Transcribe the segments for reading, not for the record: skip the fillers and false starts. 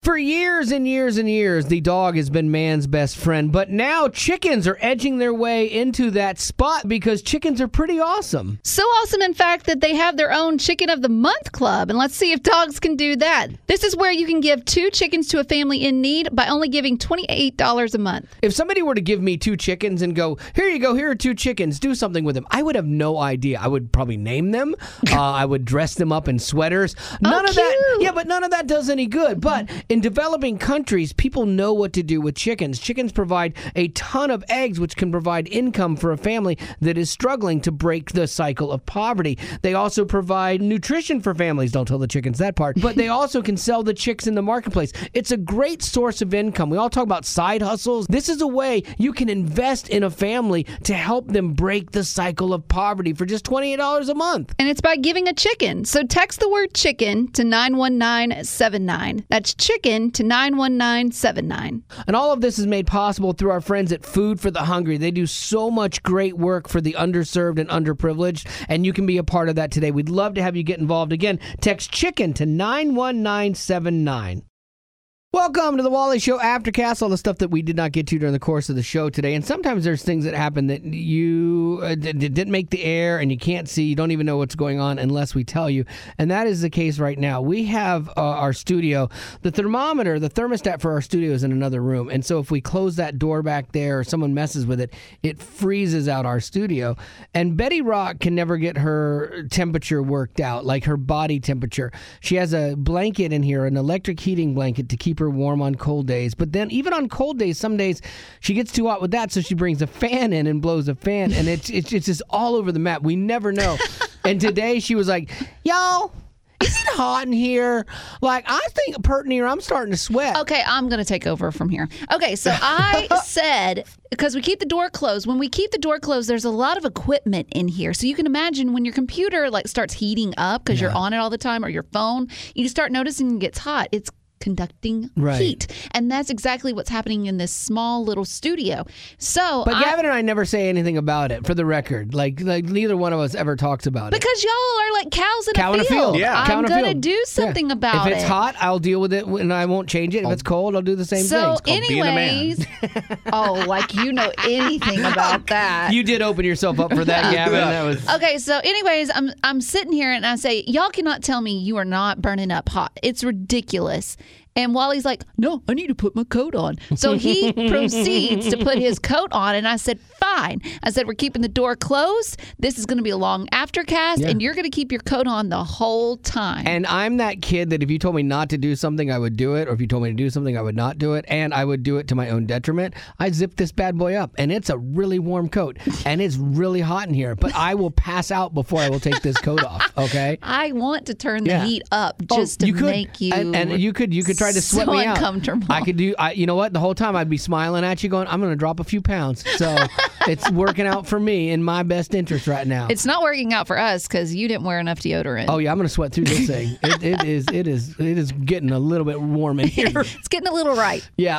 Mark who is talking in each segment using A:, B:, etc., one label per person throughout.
A: For years and years and years, the dog has been man's best friend, but now chickens are edging their way into that spot because chickens are pretty awesome.
B: So awesome, in fact, that they have their own Chicken of the Month club, and let's see if dogs can do that. This is where you can give 2 chickens to a family in need by only giving $28 a month.
A: If somebody were to give me 2 chickens and go, here you go, here are 2 chickens, do something with them, I would have no idea. I would probably name them. I would dress them up in sweaters. None of that. Yeah, but none of that does any good. But in developing countries, people know what to do with chickens. Chickens provide a ton of eggs, which can provide income for a family that is struggling to break the cycle of poverty. They also provide nutrition for families. Don't tell the chickens that part. But they also can sell the chicks in the marketplace. It's a great source of income. We all talk about side hustles. This is a way you can invest in a family to help them break the cycle of poverty for just $28 a month.
B: And it's by giving a chicken. So text the word chicken to 91979. That's chicken to 91979.
A: And all of this is made possible through our friends at Food for the Hungry. They do so much great work for the underserved and underprivileged, and you can be a part of that today. We'd love to have you get involved. Again, text chicken to 91979. Welcome to the Wally Show Aftercast, all the stuff that we did not get to during the course of the show today. And sometimes there's things that happen that you didn't make the air and you can't see. You don't even know what's going on unless we tell you. And that is the case right now. We have our studio. The thermometer, the thermostat for our studio is in another room. And so if we close that door back there or someone messes with it, it freezes out our studio. And Betty Rock can never get her temperature worked out, like her body temperature. She has a blanket in here, an electric heating blanket to keep her warm on cold days. But then even on cold days, some days she gets too hot with that, so she brings a fan in and blows a fan, and it's just all over the map. We never know. And today she was like, y'all, is it hot in here? Like, I think pert near I'm starting to sweat.
B: Okay, I'm going to take over from here. Okay, so I said, because we keep the door closed. When we keep the door closed, there's a lot of equipment in here. So you can imagine when your computer starts heating up because you're on it all the time, or your phone, you start noticing it gets hot. It's conducting heat. And that's exactly what's happening in this small little studio. But
A: Gavin and I never say anything about it, for the record. Like neither one of us ever talks about it.
B: Because y'all are like cows in a field.
A: Yeah.
B: I'm going to do something about it.
A: If it's hot, I'll deal with it and I won't change it. If it's cold, I'll do the same thing.
B: So anyways, like you know anything about that.
A: You did open yourself up for that, Gavin. That was...
B: Okay, so anyways, I'm sitting here and I say, y'all cannot tell me you are not burning up hot. It's ridiculous. And Wally's like, no, I need to put my coat on. So he proceeds to put his coat on. And I said, fine. I said, we're keeping the door closed. This is going to be a long aftercast. And you're going to keep your coat on the whole time.
A: And I'm that kid that if you told me not to do something, I would do it. Or if you told me to do something, I would not do it. And I would do it to my own detriment. I zip this bad boy up. And it's a really warm coat. And it's really hot in here. But I will pass out before I will take this coat off. Okay?
B: I want to turn the heat up just to make you...
A: And you could try to sweat me out.
B: Uncomfortable.
A: I could do. You know what? The whole time I'd be smiling at you, going, "I'm going to drop a few pounds." So it's working out for me in my best interest right now.
B: It's not working out for us because you didn't wear enough deodorant.
A: Oh yeah, I'm going to sweat through this thing. It is getting a little bit warm in here.
B: It's getting a little right.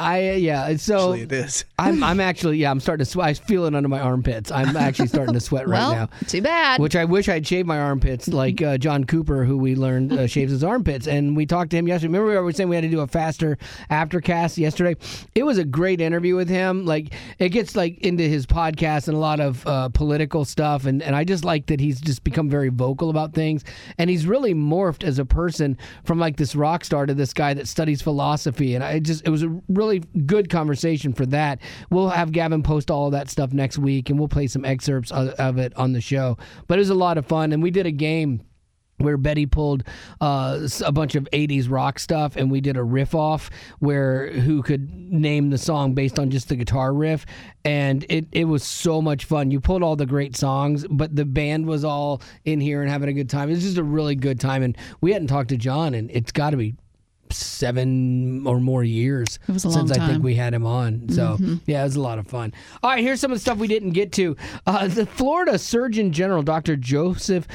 A: Yeah. So
C: actually, it is.
A: I'm actually I'm starting to sweat. I feel it under my armpits. I'm actually starting to sweat right now.
B: Too bad.
A: Which I wish I'd shaved my armpits like John Cooper, who we learned shaves his armpits, and we talked to him yesterday. Remember we were saying we had to do a faster aftercast yesterday? It was a great interview with him. Like, it gets like into his podcast and a lot of political stuff, and I just like that he's just become very vocal about things, and he's really morphed as a person from like this rock star to this guy that studies philosophy, and it was a really good conversation for that. We'll have Gavin post all of that stuff next week, and we'll play some excerpts of it on the show. But it was a lot of fun, and we did a game where Betty pulled a bunch of 80s rock stuff, and we did a riff off where who could name the song based on just the guitar riff, and it was so much fun. You pulled all the great songs, but the band was all in here and having a good time. It was just a really good time, and we hadn't talked to John, and it's got to be 7 or more years since I think we had him on. So, yeah, it was a lot of fun. All right, here's some of the stuff we didn't get to. The Florida Surgeon General, Dr. Joseph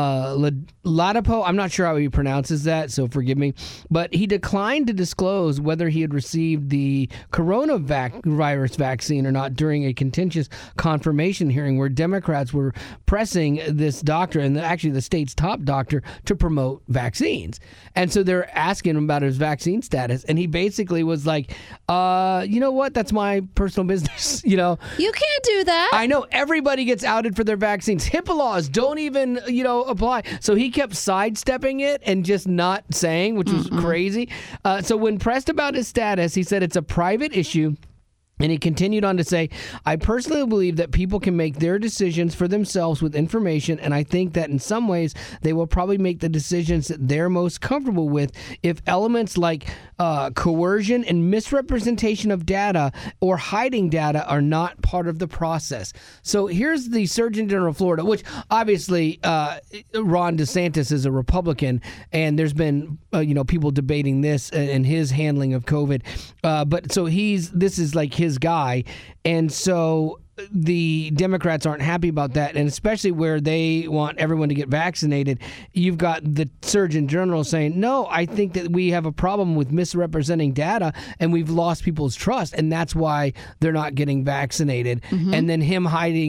A: Ladapo, I'm not sure how he pronounces that, so forgive me, but he declined to disclose whether he had received the coronavirus vaccine or not during a contentious confirmation hearing where Democrats were pressing this doctor, and actually the state's top doctor, to promote vaccines. And so they're asking him about about his vaccine status, and he basically was like, you know what? That's my personal business.
B: You can't do that.
A: I know everybody gets outed for their vaccines. HIPAA laws don't even, apply. So he kept sidestepping it and just not saying, which was crazy. So when pressed about his status, he said it's a private issue. And he continued on to say, I personally believe that people can make their decisions for themselves with information, and I think that in some ways they will probably make the decisions that they're most comfortable with if elements like coercion and misrepresentation of data or hiding data are not part of the process. So here's the Surgeon General of Florida, which obviously Ron DeSantis is a Republican, and there's been people debating this and his handling of COVID. But so this is like his guy, and so the Democrats aren't happy about that, and especially where they want everyone to get vaccinated. You've got the Surgeon General saying, no, I think that we have a problem with misrepresenting data, and we've lost people's trust, and that's why they're not getting vaccinated. And then him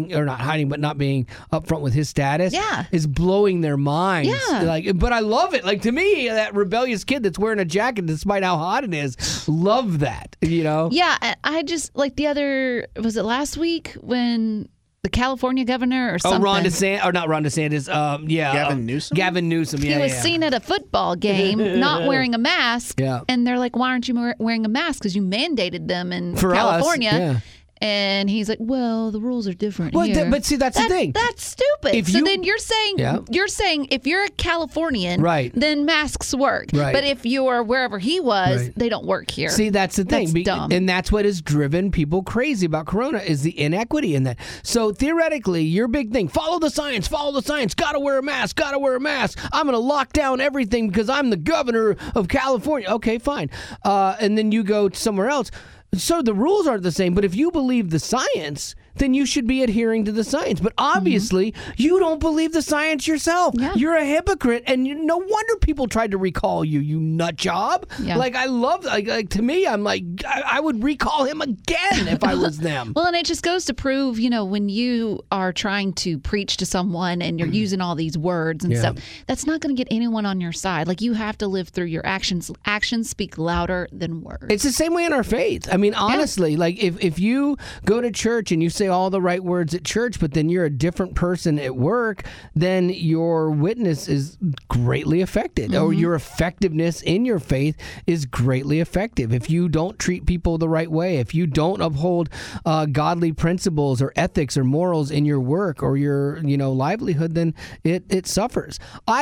A: not being upfront with his status is blowing their minds. But I love it. Like, to me, that rebellious kid that's wearing a jacket despite how hot it is, love that,
B: Yeah, I just, was it last week when the California governor or something?
A: Ron DeSantis.
C: Gavin Newsom?
A: Gavin Newsom,
B: He was seen at a football game not wearing a mask. And they're like, why aren't you wearing a mask? Because you mandated them in California.
A: Us,
B: And he's like, well, the rules are different
A: well,
B: here.
A: But see, that's the thing.
B: That's stupid. Then you're saying if you're a Californian, then masks work.
A: Right.
B: But if you're wherever he was, they don't work here.
A: See, that's the thing.
B: That's dumb.
A: And that's what has driven people crazy about Corona is the inequity in that. So theoretically, your big thing, follow the science, gotta wear a mask, I'm going to lock down everything because I'm the governor of California. Okay, fine. And then you go somewhere else. So the rules aren't the same, but if you believe the science, then you should be adhering to the science. But obviously, you don't believe the science yourself.
B: Yeah.
A: You're a hypocrite, and no wonder people tried to recall you, you nut job.
B: Yeah.
A: Like, I love, to me, I'm like, I would recall him again if I was them.
B: Well, and it just goes to prove, when you are trying to preach to someone and you're using all these words and stuff, that's not going to get anyone on your side. Like, you have to live through your actions. Actions speak louder than words.
A: It's the same way in our faith. I mean, honestly, like, if you go to church and you say all the right words at church, but then you're a different person at work, then your witness is greatly affected, or your effectiveness in your faith is greatly affected. If you don't treat people the right way, if you don't uphold godly principles or ethics or morals in your work or your livelihood, then it suffers.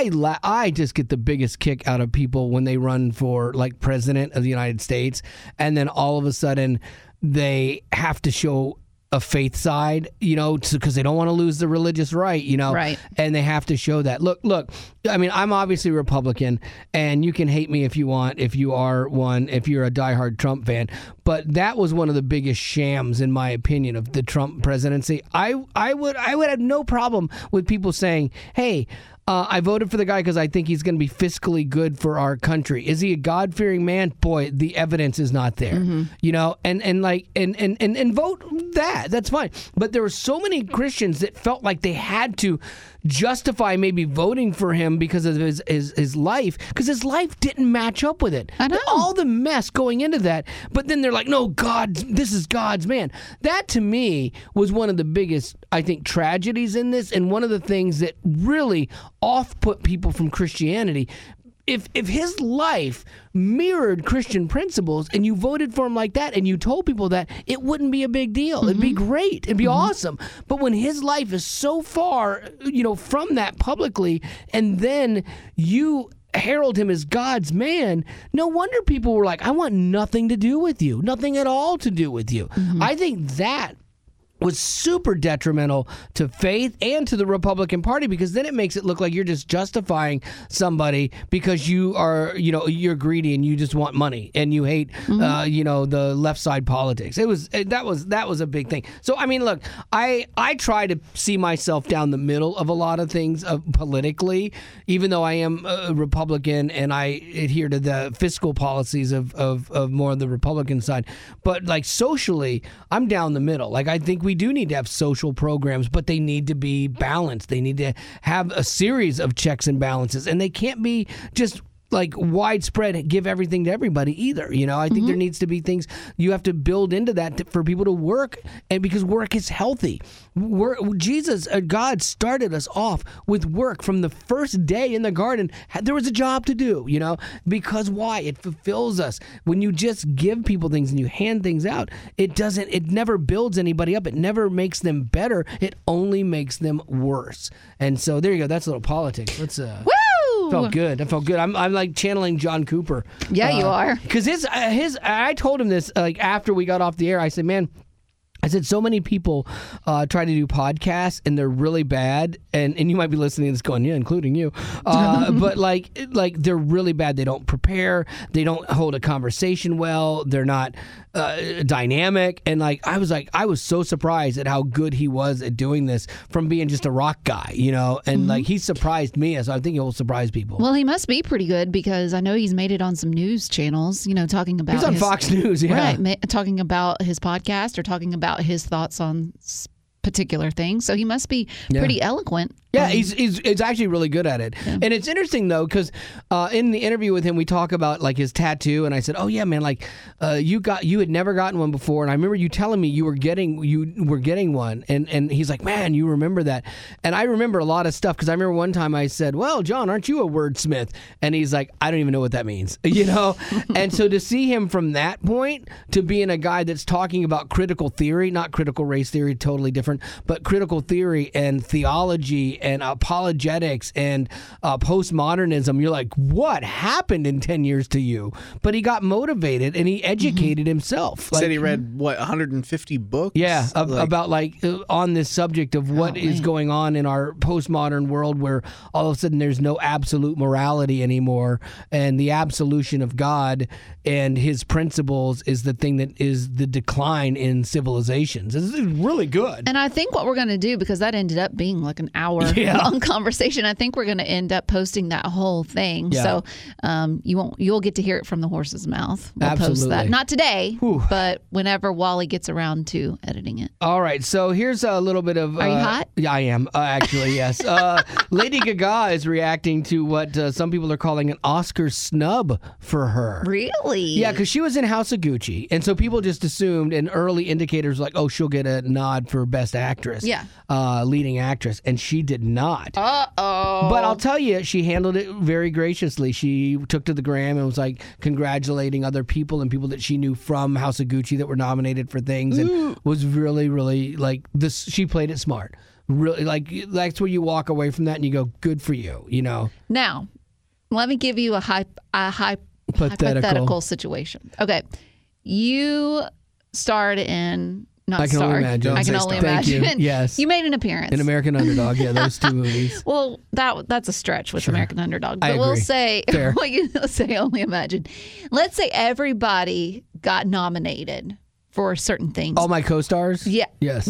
A: I just get the biggest kick out of people when they run for like president of the United States, and then all of a sudden they have to show a faith side, because they don't want to lose the religious right,
B: Right.
A: And they have to show that. Look, I mean, I'm obviously Republican, and you can hate me if you want, if you are one, if you're a diehard Trump fan, but that was one of the biggest shams, in my opinion, of the Trump presidency. I would have no problem with people saying, hey, I voted for the guy because I think he's going to be fiscally good for our country. Is he a God-fearing man? Boy, the evidence is not there. And vote that. That's fine. But there were so many Christians that felt like they had to justify maybe voting for him because of his life, because his life didn't match up with it.
B: I know.
A: All the mess going into that. But then they're like, no, this is God's man. That, to me, was one of the biggest, I think, tragedies in this, and one of the things that really off-put people from Christianity. If his life mirrored Christian principles and you voted for him like that and you told people that, it wouldn't be a big deal. It'd be great. It'd be awesome. But when his life is so far, from that publicly, and then you herald him as God's man, no wonder people were like, I want nothing to do with you. Nothing at all to do with you. I think that was super detrimental to faith and to the Republican Party, because then it makes it look like you're just justifying somebody because you are, you're greedy and you just want money and you hate, the left side politics. That was a big thing. So, I mean, look, I try to see myself down the middle of a lot of things politically, even though I am a Republican and I adhere to the fiscal policies of more of the Republican side. But like socially, I'm down the middle. Like, I think we do need to have social programs, but they need to be balanced. They need to have a series of checks and balances, and they can't be just like widespread give everything to everybody either. You know, I think there needs to be things you have to build into that for people to work, and because work is healthy. God started us off with work from the first day in the garden. There was a job to do, you know, because why? It fulfills us. When you just give people things and you hand things out, it never builds anybody up. It never makes them better. It only makes them worse. And so there you go. That's a little politics. Let's Felt good. That felt good. I'm like channeling John Cooper.
B: Yeah, you are.
A: Because I told him this like after we got off the air. I said, man, so many people try to do podcasts and they're really bad, and you might be listening to this going, yeah, including you, but like they're really bad. They don't prepare. They don't hold a conversation well. They're not dynamic. And I was so surprised at how good he was at doing this from being just a rock guy, you know, and like he surprised me, so I think he'll surprise people.
B: Well, he must be pretty good because I know he's made it on some news channels, you know, talking about
A: he's on Fox News, yeah.
B: Right, talking about his podcast or talking about his thoughts on particular things. So he must be pretty eloquent.
A: Yeah, he's actually really good at it. Yeah. And it's interesting, though, because in the interview with him, we talk about, like, his tattoo, and I said, oh, yeah, man, like, you had never gotten one before, and I remember you telling me you were getting one, and he's like, man, you remember that. And I remember a lot of stuff, because I remember one time I said, well, John, aren't you a wordsmith? And he's like, I don't even know what that means, you know? And so to see him from that point to being a guy that's talking about critical theory, not critical race theory, totally different, but critical theory and theology and apologetics and postmodernism, you're like, what happened in 10 years to you? But he got motivated and he educated himself.
C: Said he read, 150 books?
A: Yeah, about on this subject of what is going on in our postmodern world where all of a sudden there's no absolute morality anymore, and the absolution of God and his principles is the thing that is the decline in civilizations. This is really good.
B: And I think what we're going to do, because that ended up being like an hour-long conversation, I think we're going to end up posting that whole thing.
A: Yeah.
B: So you'll get to hear it from the horse's mouth. We'll
A: Absolutely.
B: post that. Not today, but whenever Wally gets around to editing it.
A: All right, so here's a little bit of...
B: Are you hot?
A: Yeah, I am, actually, yes. Lady Gaga is reacting to what some people are calling an Oscar snub for her.
B: Really?
A: Yeah, because she was in House of Gucci, and so people just assumed, and early indicators like, oh, she'll get a nod for Best Actress, leading actress, and she did not.
B: Uh-oh.
A: But I'll tell you, she handled it very graciously. She took to the gram and was like congratulating other people and people that she knew from House of Gucci that were nominated for things, and was really, really like this. She played it smart. Really, like that's where you walk away from that and you go, good for you, you know.
B: Now, let me give you a hypothetical situation. Okay, you starred in. I can only imagine.
A: Thank you. Yes.
B: You made an appearance
A: in American Underdog. Yeah, those two movies.
B: Well, that's a stretch with American Underdog. But
A: we'll
B: say, only imagine. Let's say everybody got nominated for certain things.
A: All my co-stars?
B: Yeah.
A: Yes.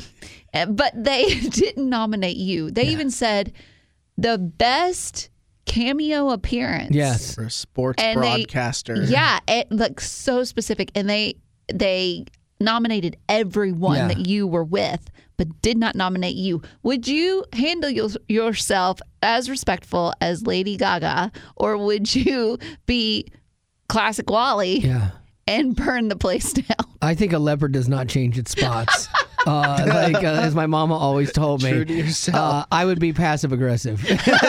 B: But they didn't nominate you. They even said the best cameo appearance.
A: Yes.
C: For a sports broadcaster.
B: Like so specific. And they nominated everyone that you were with, but did not nominate you. Would you handle yourself as respectful as Lady Gaga, or would you be classic Wally and burn the place down?
A: I think a leopard does not change its spots. As my mama always told me,
C: true to yourself.
A: I would be passive aggressive.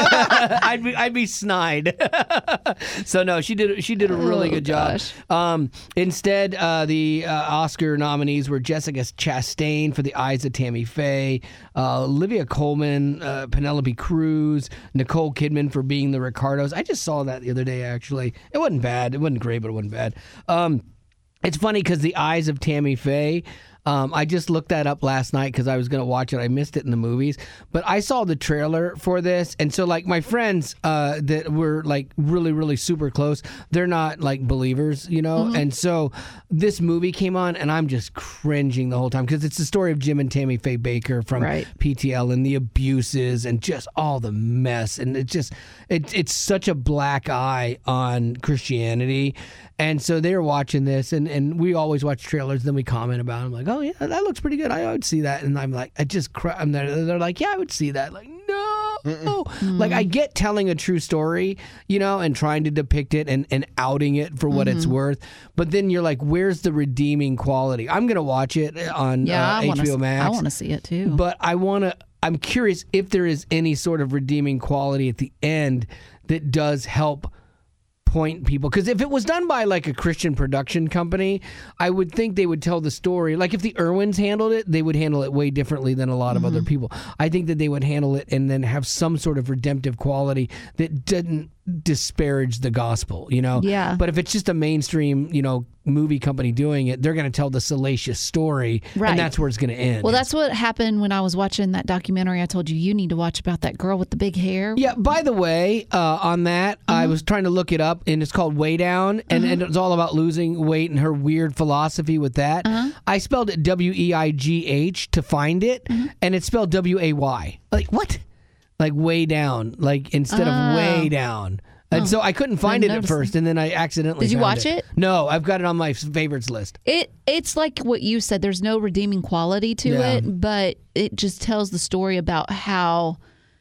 A: I'd be snide. So no, she did a really good job. Instead, the Oscar nominees were Jessica Chastain for The Eyes of Tammy Faye, Olivia Colman, Penelope Cruz, Nicole Kidman for Being the Ricardos. I just saw that the other day. Actually, it wasn't bad. It wasn't great, but it wasn't bad. It's funny because The Eyes of Tammy Faye. I just looked that up last night because I was going to watch it. I missed it in the movies. But I saw the trailer for this. And so, like, my friends that were, like, really, really super close, they're not, like, believers, you know? Mm-hmm. And so this movie came on, and I'm just cringing the whole time because it's the story of Jim and Tammy Faye Baker from PTL and the abuses and just all the mess. And it's such a black eye on Christianity. And so they were watching this, and we always watch trailers, then we comment about it. I'm like, oh, yeah, that looks pretty good. I would see that. And I'm like, they're like, yeah, I would see that. Like, no. Like, I get telling a true story, and trying to depict it and outing it for what it's worth. But then you're like, where's the redeeming quality? I'm going to watch it on HBO Max.
B: I want to see it too.
A: But I'm curious if there is any sort of redeeming quality at the end that does help point people, because if it was done by like a Christian production company, I would think they would tell the story. Like if the Irwins handled it, they would handle it way differently than a lot of other people. I think that they would handle it and then have some sort of redemptive quality that didn't disparage the gospel,
B: Yeah.
A: But if it's just a mainstream, movie company doing it, they're going to tell the salacious story,
B: Right.
A: and that's where it's going to end.
B: Well, that's what happened when I was watching that documentary I told you need to watch about that girl with the big hair.
A: Yeah, by the way, on that, I was trying to look it up, and it's called Way Down, and it's all about losing weight and her weird philosophy with that. I spelled it Weigh to find it, and it's spelled Way. Like, what? Like way down, like instead of way down. And so I couldn't find it at first, and then I accidentally
B: Did you
A: found
B: watch it?
A: No, I've got it on my favorites list.
B: It's like what you said. There's no redeeming quality to it, but it just tells the story about how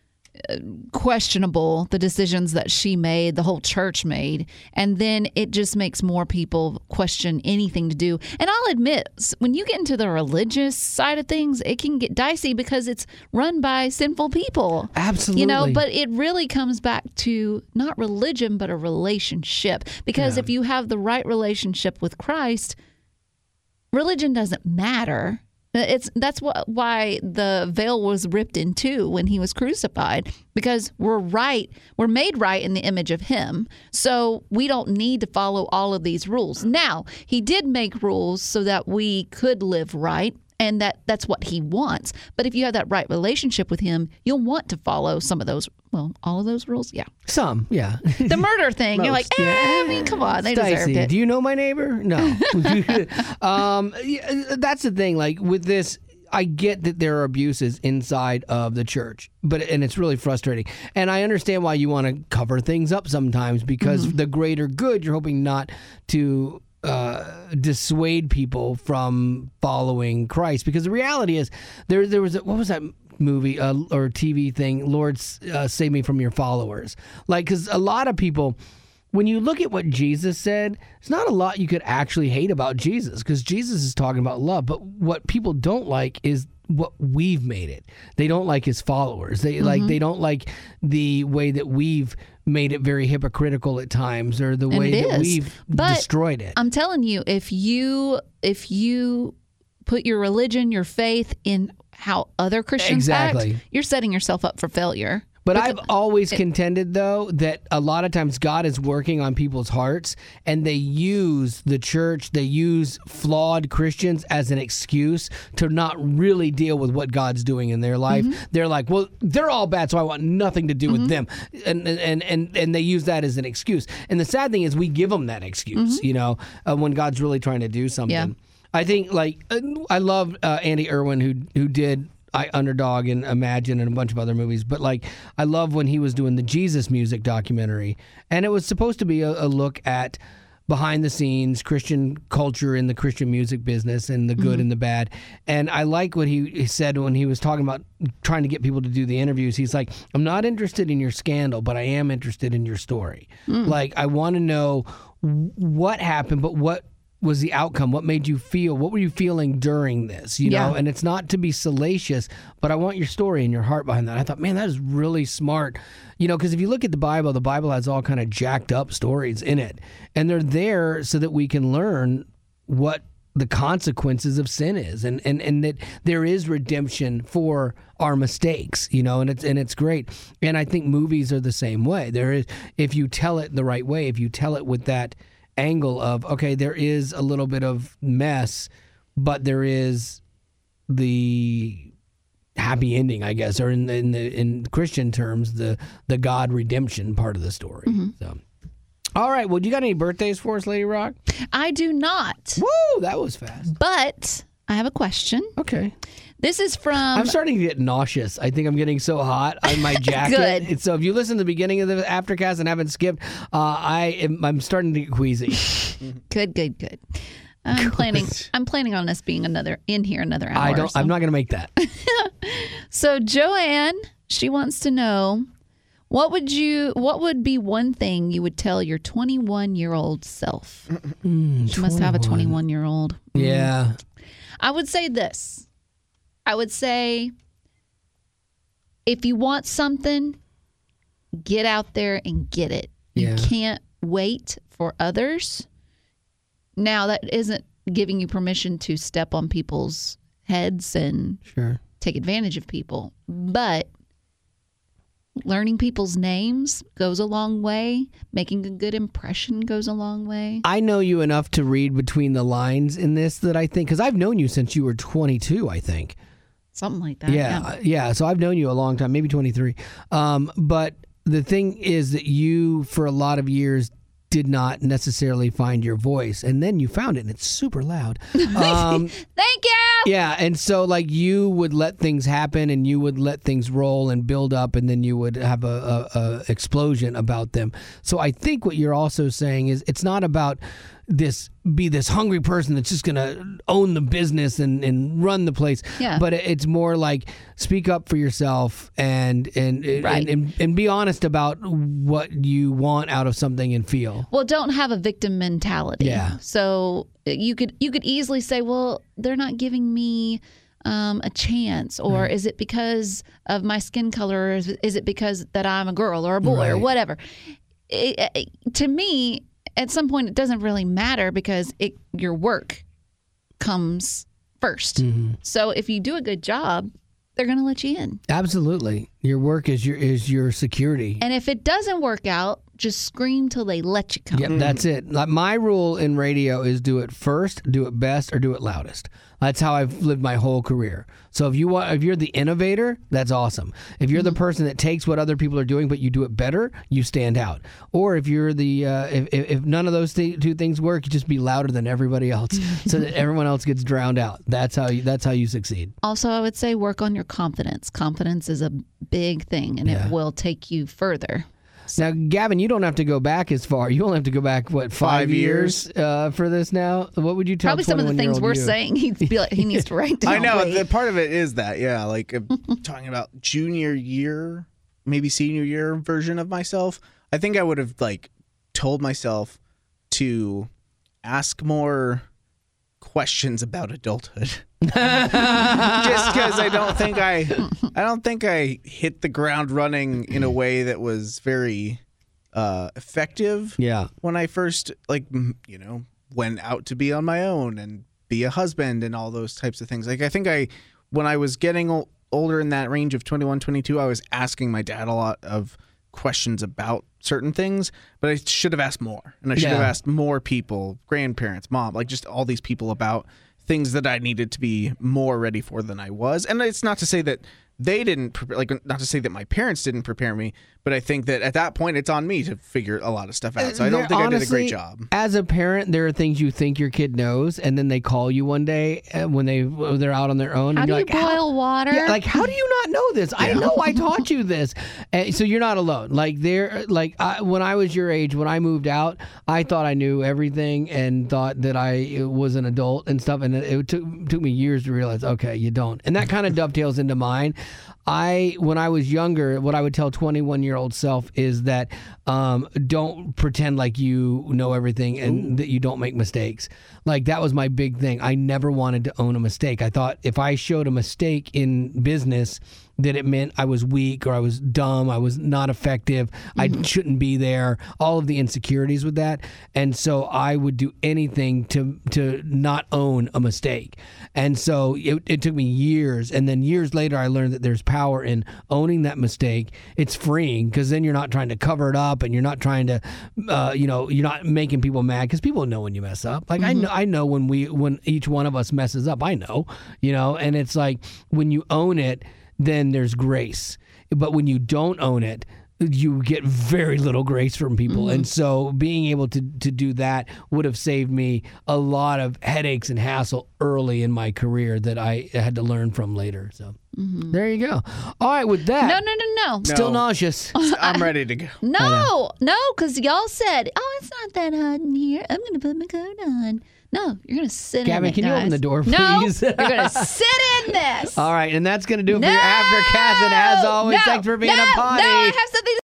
B: questionable the decisions that she made, the whole church made, and then it just makes more people question anything to do. And I'll admit, when you get into the religious side of things, it can get dicey because it's run by sinful people.
A: Absolutely.
B: But it really comes back to not religion, but a relationship. Because if you have the right relationship with Christ, religion doesn't matter. That's why the veil was ripped in two when he was crucified, because we're made right in the image of him. So we don't need to follow all of these rules. Now, he did make rules so that we could live right, and that's what he wants. But if you have that right relationship with him, you'll want to follow some of those, all of those rules. Yeah.
A: Some, yeah.
B: The murder thing, you're like, I mean, come on, they deserved it.
A: Do you know my neighbor? No. That's the thing. Like with this, I get that there are abuses inside of the church, and it's really frustrating. And I understand why you want to cover things up sometimes, because the greater good, you're hoping not to dissuade people from following Christ. Because the reality is, there was what was that movie or TV thing? Lord, save me from your followers. Like, because a lot of people, when you look at what Jesus said, there's not a lot you could actually hate about Jesus, because Jesus is talking about love. But what people don't like is what we've made it. They don't like his followers. They they don't like the way that we've made it very hypocritical at times, or the way that we've destroyed it.
B: I'm telling you, if you put your religion, your faith in how other Christians act, you're setting yourself up for failure.
A: But I've always contended, though, that a lot of times God is working on people's hearts, and they use the church, they use flawed Christians as an excuse to not really deal with what God's doing in their life. They're like, well, they're all bad, so I want nothing to do with them. And they use that as an excuse. And the sad thing is we give them that excuse, when God's really trying to do something. Yeah. I think, I love Andy Irwin, who did Underdog and Imagine and a bunch of other movies, but I love when he was doing the Jesus Music documentary, and it was supposed to be a look at behind the scenes Christian culture in the Christian music business and the good and the bad. And I like what he said when he was talking about trying to get people to do the interviews. He's like, I'm not interested in your scandal, but I am interested in your story. I want to know what happened, but what was the outcome? What made you feel? What were you feeling during this? know, and it's not to be salacious, but I want your story and your heart behind that. I thought, man, that is really smart. Because if you look at the Bible has all kind of jacked up stories in it, and they're there so that we can learn what the consequences of sin is, and that there is redemption for our mistakes, and it's great. And I think movies are the same way. There is, if you tell it the right way, if you tell it with that angle of, okay, there is a little bit of mess, but there is the happy ending, I guess, or in Christian terms, the God redemption part of the story. So, all right, well, do you got any birthdays for us, Lady Rock?
B: I do not.
A: Woo, that was fast.
B: But I have a question.
A: Okay.
B: This is from...
A: I'm starting to get nauseous. I think I'm getting so hot on my jacket.
B: Good.
A: So if you listen to the beginning of the Aftercast and haven't skipped, I'm starting to get queasy.
B: Good. I'm planning on us being another hour.
A: I'm not going to make that.
B: So Joanne, she wants to know, what would be one thing you would tell your 21-year-old self? She must have a 21-year-old.
A: Yeah.
B: I would say this. I would say, if you want something, get out there and get it.
A: Yeah.
B: You can't wait for others. Now, that isn't giving you permission to step on people's heads and take advantage of people. But learning people's names goes a long way. Making a good impression goes a long way.
A: I know you enough to read between the lines in this that I think, because I've known you since you were 22, I think.
B: Something like that.
A: Yeah. So I've known you a long time, maybe 23. But the thing is that you, for a lot of years, did not necessarily find your voice, and then you found it, and it's super loud.
B: Thank you.
A: Yeah, and so like you would let things happen, and you would let things roll and build up, and then you would have a explosion about them. So I think what you're also saying is it's not about this hungry person that's just going to own the business and run the place.
B: Yeah.
A: But it's more like speak up for yourself and be honest about what you want out of something and feel.
B: Well, don't have a victim mentality.
A: Yeah.
B: So you could easily say, well, they're not giving me a chance, or is it because of my skin color, or is it because that I'm a girl or a boy or whatever? To me, at some point, it doesn't really matter, because your work comes first. Mm-hmm. So if you do a good job, they're going to let you in.
A: Absolutely. Your work is your security.
B: And if it doesn't work out, just scream till they let you come.
A: Yep, that's it. Like, my rule in radio is do it first, do it best, or do it loudest. That's how I've lived my whole career. So if you're the innovator, that's awesome. If you're the person that takes what other people are doing but you do it better, you stand out. Or if you're the if none of those two things work, you just be louder than everybody else so that everyone else gets drowned out. That's how you succeed.
B: Also, I would say work on your confidence. Confidence is a big thing, and it will take you further.
A: Now, Gavin, you don't have to go back as far. You only have to go back, 5 years for this now? What would you tell
B: Probably some of the things we're saying he needs to write down.
C: I know. The part of it is that, like talking about junior year, maybe senior year version of myself. I think I would have told myself to ask more questions about adulthood. Just because I don't think I hit the ground running in a way that was very effective.
A: Yeah.
C: When I first went out to be on my own and be a husband and all those types of things. I think when I was getting older in that range of 21, 22, I was asking my dad a lot of questions about certain things, but I should have asked more. And I should have asked more people, grandparents, mom, just all these people about things that I needed to be more ready for than I was. And it's not to say that they didn't not to say that my parents didn't prepare me, but I think that at that point it's on me to figure a lot of stuff out. So I don't think I did a great job.
A: As a parent, there are things you think your kid knows, and then they call you one day when they're out on their own.
B: How
A: and
B: do
A: you're
B: you boil water?
A: Yeah, how do you not know this? I know I taught you this. So you're not alone. When I was your age, when I moved out, I thought I knew everything and thought that I was an adult and stuff. And it took me years to realize, okay, you don't. And that kind of dovetails into mine. When I was younger, what I would tell 21-year-old self is that don't pretend like you know everything and that you don't make mistakes. That was my big thing. I never wanted to own a mistake. I thought if I showed a mistake in business, that it meant I was weak or I was dumb, I was not effective, I shouldn't be there, all of the insecurities with that. And so I would do anything to not own a mistake. And so it took me years. And then years later, I learned that there's power in owning that mistake. It's freeing because then you're not trying to cover it up and you're not trying to, you're not making people mad because people know when you mess up. I know when each one of us messes up, I know, and it's when you own it, then there's grace. But when you don't own it, you get very little grace from people. And so being able to do that would have saved me a lot of headaches and hassle early in my career that I had to learn from later. So there you go. All right, with that.
B: No.
A: Still nauseous.
C: I'm ready to go.
B: No, because y'all said, it's not that hot in here. I'm going to put my coat on. No, you're going to sit
A: Gavin,
B: in it,
A: can you open
B: guys.
A: the door,
B: No,
A: please?
B: you're going to sit in this.
A: All right, and that's going to do it for
B: No!
A: your Aftercast. And as always,
B: No!
A: thanks for being
B: No!
A: a potty.
B: No, I have something